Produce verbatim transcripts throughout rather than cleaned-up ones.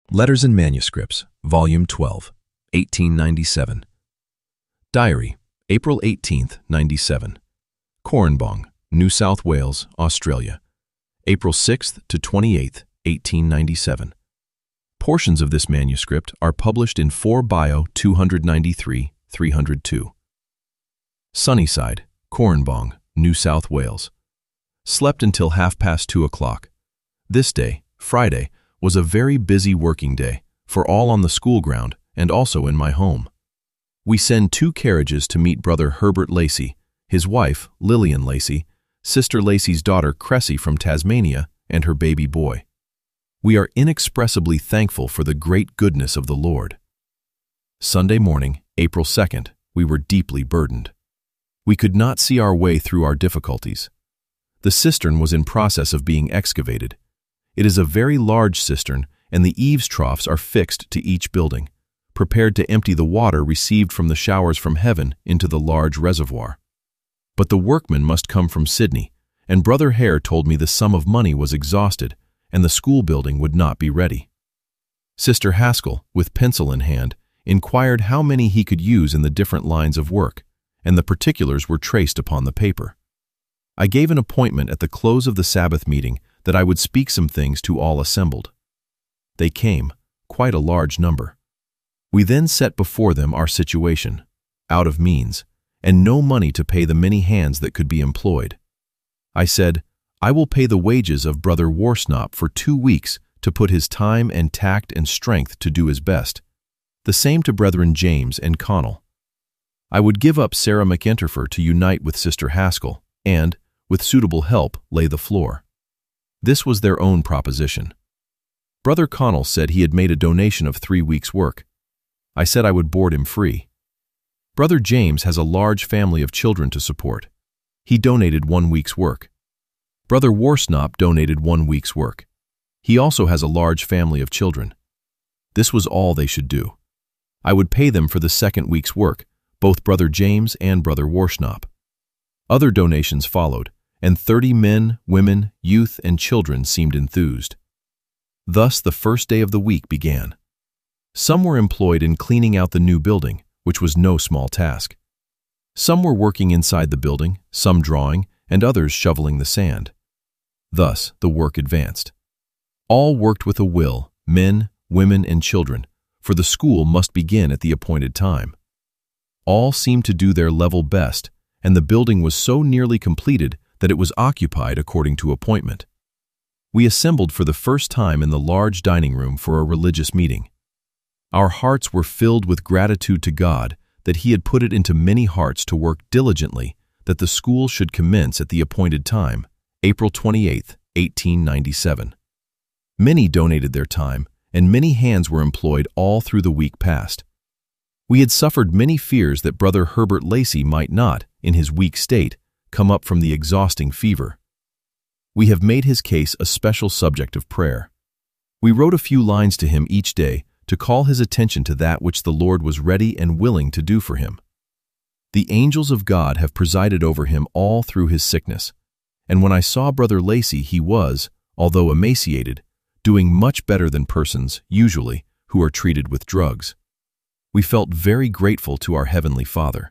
Letters and Manuscripts, Volume twelve, eighteen ninety-seven. Diary, April eighteenth, ninety-seven. Corranbong, New South Wales, Australia. April sixth to twenty-eighth, eighteen ninety-seven. Portions of this manuscript are published in four Bio two ninety-three, three oh two. Sunnyside, Corranbong, New South Wales. Slept until half past two o'clock. This day, Friday, was a very busy working day, for all on the school ground and also in my home. We send two carriages to meet Brother Herbert Lacey, his wife, Lillian Lacey, Sister Lacey's daughter, Cressy from Tasmania, and her baby boy. We are inexpressibly thankful for the great goodness of the Lord. Sunday morning, April second, we were deeply burdened. We could not see our way through our difficulties. The cistern was in process of being excavated. It is a very large cistern, and the eaves troughs are fixed to each building, prepared to empty the water received from the showers from heaven into the large reservoir. But the workmen must come from Sydney, and Brother Hare told me the sum of money was exhausted, and the school building would not be ready. Sister Haskell, with pencil in hand, inquired how many he could use in the different lines of work, and the particulars were traced upon the paper. I gave an appointment at the close of the Sabbath meeting that I would speak some things to all assembled. They came, quite a large number. We then set before them our situation, out of means, and no money to pay the many hands that could be employed. I said, I will pay the wages of Brother Worsnop for two weeks to put his time and tact and strength to do his best. The same to Brethren James and Connell. I would give up Sarah McEnterfer to unite with Sister Haskell and, with suitable help, lay the floor. This was their own proposition. Brother Connell said he had made a donation of three weeks' work. I said I would board him free. Brother James has a large family of children to support. He donated one week's work. Brother Worsnop donated one week's work. He also has a large family of children. This was all they should do. I would pay them for the second week's work, both Brother James and Brother Worsnop. Other donations followed, and thirty men, women, youth, and children seemed enthused. Thus the first day of the week began. Some were employed in cleaning out the new building, which was no small task. Some were working inside the building, some drawing, and others shoveling the sand. Thus the work advanced. All worked with a will, men, women, and children, for the school must begin at the appointed time. All seemed to do their level best, and the building was so nearly completed that it was occupied according to appointment. We assembled for the first time in the large dining room for a religious meeting. Our hearts were filled with gratitude to God that He had put it into many hearts to work diligently that the school should commence at the appointed time, April twenty-eighth, eighteen ninety-seven. Many donated their time, and many hands were employed all through the week past. We had suffered many fears that Brother Herbert Lacey might not, in his weak state, come up from the exhausting fever. We have made his case a special subject of prayer. We wrote a few lines to him each day to call his attention to that which the Lord was ready and willing to do for him. The angels of God have presided over him all through his sickness, and when I saw Brother Lacey he was, although emaciated, doing much better than persons, usually, who are treated with drugs. We felt very grateful to our Heavenly Father.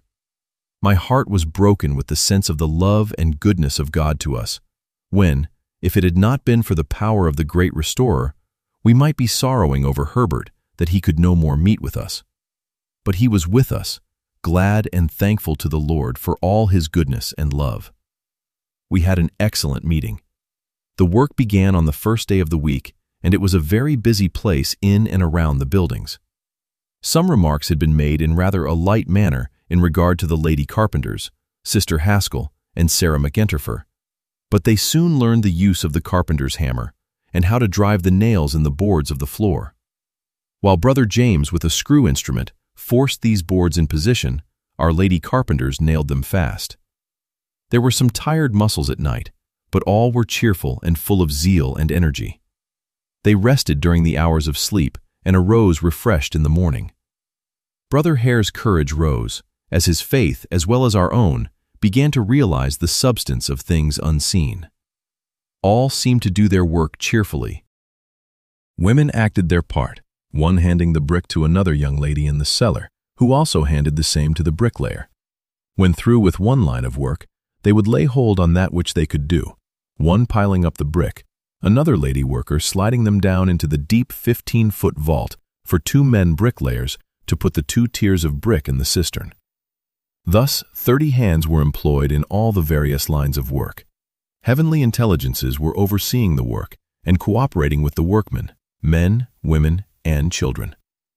My heart was broken with the sense of the love and goodness of God to us, when, if it had not been for the power of the great Restorer, we might be sorrowing over Herbert that he could no more meet with us. But he was with us, glad and thankful to the Lord for all his goodness and love. We had an excellent meeting. The work began on the first day of the week, and it was a very busy place in and around the buildings. Some remarks had been made in rather a light manner in regard to the lady carpenters, Sister Haskell and Sarah McEnterfer, but they soon learned the use of the carpenter's hammer and how to drive the nails in the boards of the floor. While Brother James with a screw instrument forced these boards in position, our lady carpenters nailed them fast. There were some tired muscles at night, but all were cheerful and full of zeal and energy. They rested during the hours of sleep and arose refreshed in the morning. Brother Hare's courage rose, as his faith, as well as our own, began to realize the substance of things unseen. All seemed to do their work cheerfully, Women acted their part, one handing the brick to another young lady in the cellar, who also handed the same to the bricklayer. When through with one line of work, they would lay hold on that which they could do, one piling up the brick, another lady worker sliding them down into the deep fifteen-foot vault for two men bricklayers to put the two tiers of brick in the cistern. Thus, thirty hands were employed in all the various lines of work. Heavenly intelligences were overseeing the work and cooperating with the workmen, men, women, and children.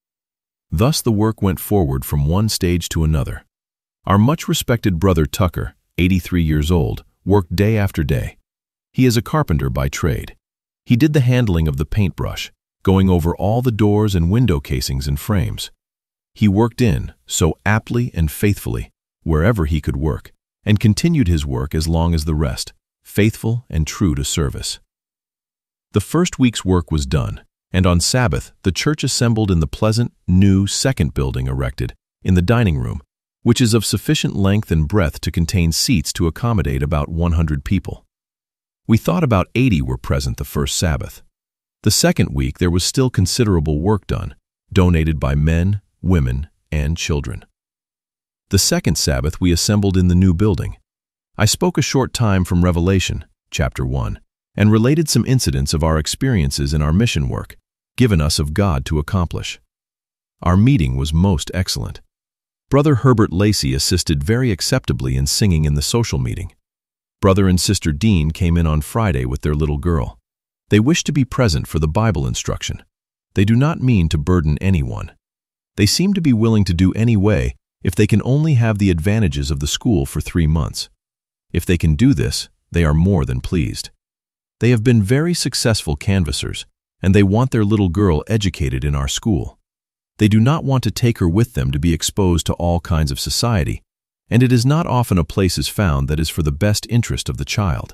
Thus the work went forward from one stage to another. Our much-respected brother Tucker, eighty-three years old, worked day after day. He is a carpenter by trade. He did the handling of the paintbrush, going over all the doors and window casings and frames. He worked in, so aptly and faithfully, wherever he could work, and continued his work as long as the rest, faithful and true to service. The first week's work was done, and on Sabbath the church assembled in the pleasant, new second building erected in the dining room, which is of sufficient length and breadth to contain seats to accommodate about one hundred people. We thought about eighty were present the first Sabbath. The second week there was still considerable work done, donated by men, women, and children. The second Sabbath we assembled in the new building. I spoke a short time from Revelation, chapter one, and related some incidents of our experiences in our mission work, given us of God to accomplish. Our meeting was most excellent. Brother Herbert Lacey assisted very acceptably in singing in the social meeting. Brother and Sister Dean came in on Friday with their little girl. They wish to be present for the Bible instruction. They do not mean to burden anyone. They seem to be willing to do any way if they can only have the advantages of the school for three months. If they can do this, they are more than pleased. They have been very successful canvassers, and they want their little girl educated in our school. They do not want to take her with them to be exposed to all kinds of society, and it is not often a place is found that is for the best interest of the child.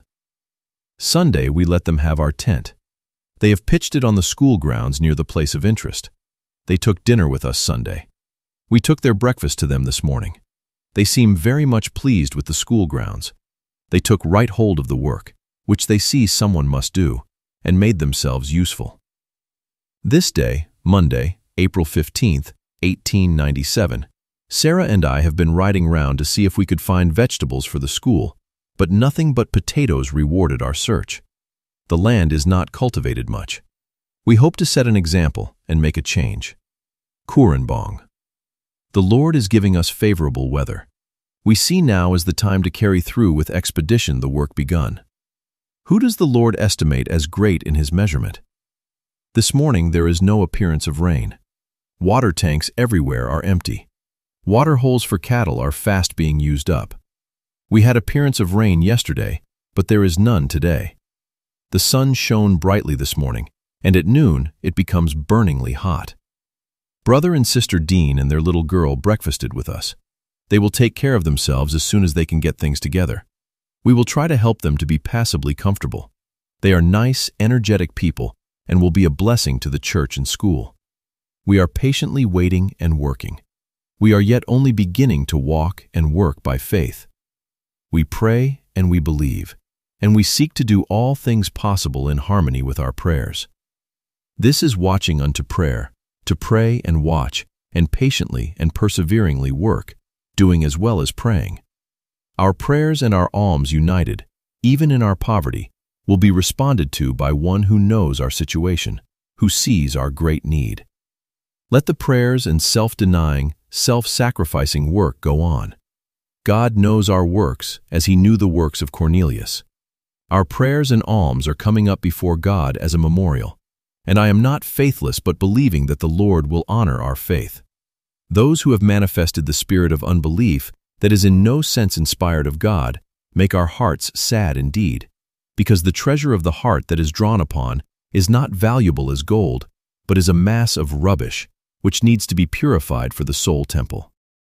Sunday we let them have our tent. They have pitched it on the school grounds near the place of interest. They took dinner with us Sunday. We took their breakfast to them this morning. They seem very much pleased with the school grounds. They took right hold of the work, which they see someone must do, and made themselves useful. This day, Monday, April fifteenth, eighteen ninety-seven, Sarah and I have been riding round to see if we could find vegetables for the school, but nothing but potatoes rewarded our search. The land is not cultivated much. We hope to set an example and make a change. Korenbong. The Lord is giving us favorable weather. We see now is the time to carry through with expedition the work begun. Who does the Lord estimate as great in his measurement? This morning there is no appearance of rain. Water tanks everywhere are empty. Water holes for cattle are fast being used up. We had appearance of rain yesterday, but there is none today. The sun shone brightly this morning, and at noon it becomes burningly hot. Brother and Sister Dean and their little girl breakfasted with us. They will take care of themselves as soon as they can get things together. We will try to help them to be passably comfortable. They are nice, energetic people and will be a blessing to the church and school. We are patiently waiting and working. We are yet only beginning to walk and work by faith. We pray and we believe, and we seek to do all things possible in harmony with our prayers. This is watching unto prayer, to pray and watch, and patiently and perseveringly work, doing as well as praying. Our prayers and our alms united, even in our poverty, will be responded to by one who knows our situation, who sees our great need. Let the prayers and self-denying, self-sacrificing work go on. God knows our works as he knew the works of Cornelius. Our prayers and alms are coming up before God as a memorial, and I am not faithless but believing that the Lord will honor our faith. Those who have manifested the spirit of unbelief that is in no sense inspired of God make our hearts sad indeed, because the treasure of the heart that is drawn upon is not valuable as gold, but is a mass of rubbish, which needs to be purified for the soul temple.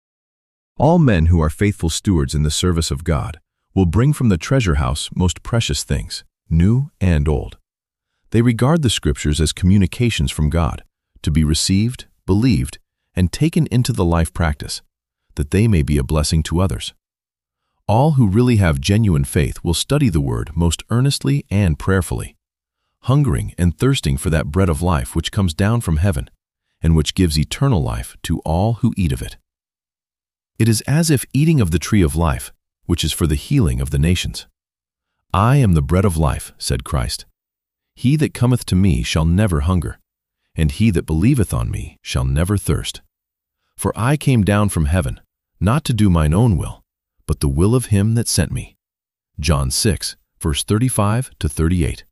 All men who are faithful stewards in the service of God will bring from the treasure house most precious things, new and old. They regard the Scriptures as communications from God, to be received, believed, and taken into the life practice, that they may be a blessing to others. All who really have genuine faith will study the Word most earnestly and prayerfully. hungering and thirsting for that bread of life which comes down from heaven, and which gives eternal life to all who eat of it. It is as if eating of the tree of life, which is for the healing of the nations. I am the bread of life, said Christ. He that cometh to me shall never hunger, and he that believeth on me shall never thirst. For I came down from heaven, not to do mine own will, but the will of him that sent me. John six, verse thirty-five to thirty-eight.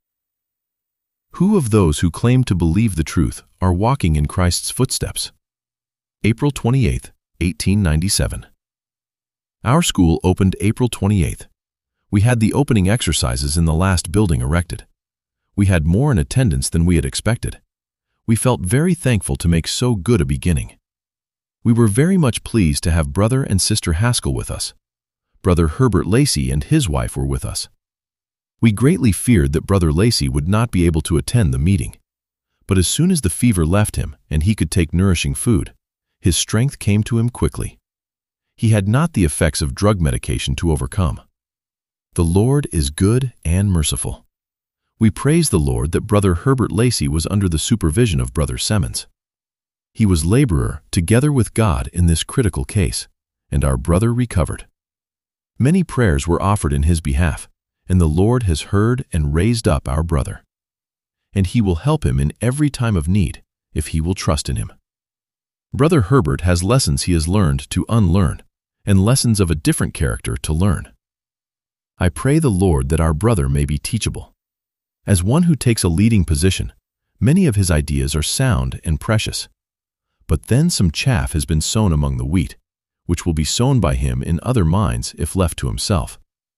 Who of those who claim to believe the truth are walking in Christ's footsteps? April twenty-eighth, eighteen ninety-seven. Our school opened April twenty-eighth. We had the opening exercises in the last building erected. We had more in attendance than we had expected. We felt very thankful to make so good a beginning. We were very much pleased to have Brother and Sister Haskell with us. Brother Herbert Lacey and his wife were with us. We greatly feared that Brother Lacey would not be able to attend the meeting. But as soon as the fever left him and he could take nourishing food, his strength came to him quickly. He had not the effects of drug medication to overcome. The Lord is good and merciful. We praise the Lord that Brother Herbert Lacey was under the supervision of Brother Semmons. He was laborer together with God in this critical case, and our brother recovered. Many prayers were offered in his behalf, and the Lord has heard and raised up our brother. And he will help him in every time of need, if he will trust in him. Brother Herbert has lessons he has learned to unlearn, and lessons of a different character to learn. I pray the Lord that our brother may be teachable. As one who takes a leading position, many of his ideas are sound and precious. But then some chaff has been sown among the wheat, which will be sown by him in other minds if left to himself.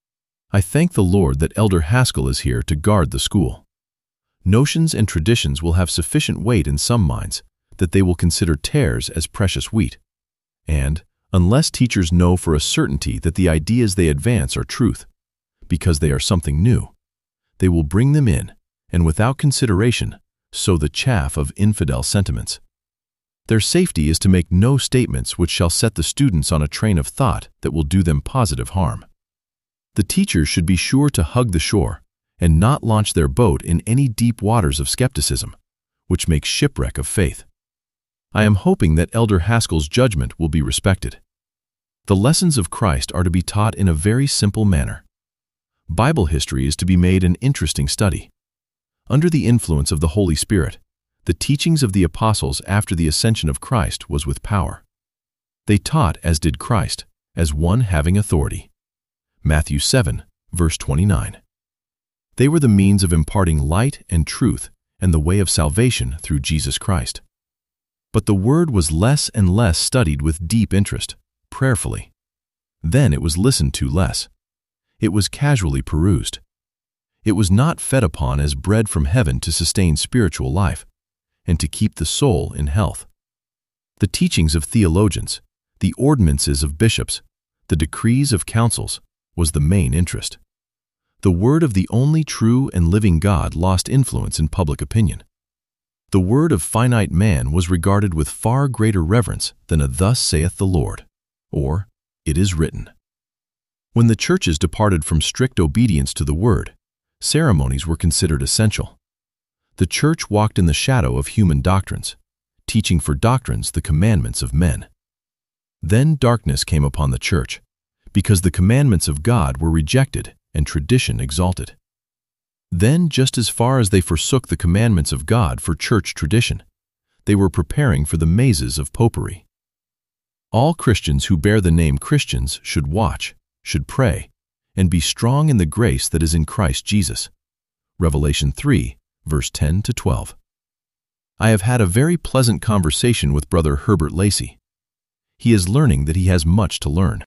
I thank the Lord that Elder Haskell is here to guard the school. Notions and traditions will have sufficient weight in some minds that they will consider tares as precious wheat. And, unless teachers know for a certainty that the ideas they advance are truth, because they are something new, they will bring them in, and without consideration, sow the chaff of infidel sentiments. Their safety is to make no statements which shall set the students on a train of thought that will do them positive harm. The teachers should be sure to hug the shore and not launch their boat in any deep waters of skepticism, which makes shipwreck of faith. I am hoping that Elder Haskell's judgment will be respected. The lessons of Christ are to be taught in a very simple manner. Bible history is to be made an interesting study. Under the influence of the Holy Spirit, the teachings of the apostles after the ascension of Christ was with power. They taught as did Christ, as one having authority. Matthew seven, verse twenty-nine. They were the means of imparting light and truth and the way of salvation through Jesus Christ. But the word was less and less studied with deep interest, prayerfully. Then it was listened to less. It was casually perused. It was not fed upon as bread from heaven to sustain spiritual life and to keep the soul in health. The teachings of theologians, the ordinances of bishops, the decrees of councils was the main interest. The word of the only true and living God lost influence in public opinion. The word of finite man was regarded with far greater reverence than a "Thus saith the Lord," or "It is written." When the churches departed from strict obedience to the word, ceremonies were considered essential. The church walked in the shadow of human doctrines, teaching for doctrines the commandments of men. Then darkness came upon the church, because the commandments of God were rejected and tradition exalted. Then, just as far as they forsook the commandments of God for church tradition, they were preparing for the mazes of popery. All Christians who bear the name Christians should watch, should pray, and be strong in the grace that is in Christ Jesus. Revelation three, verse ten to twelve. I have had a very pleasant conversation with Brother Herbert Lacey. He is learning that he has much to learn.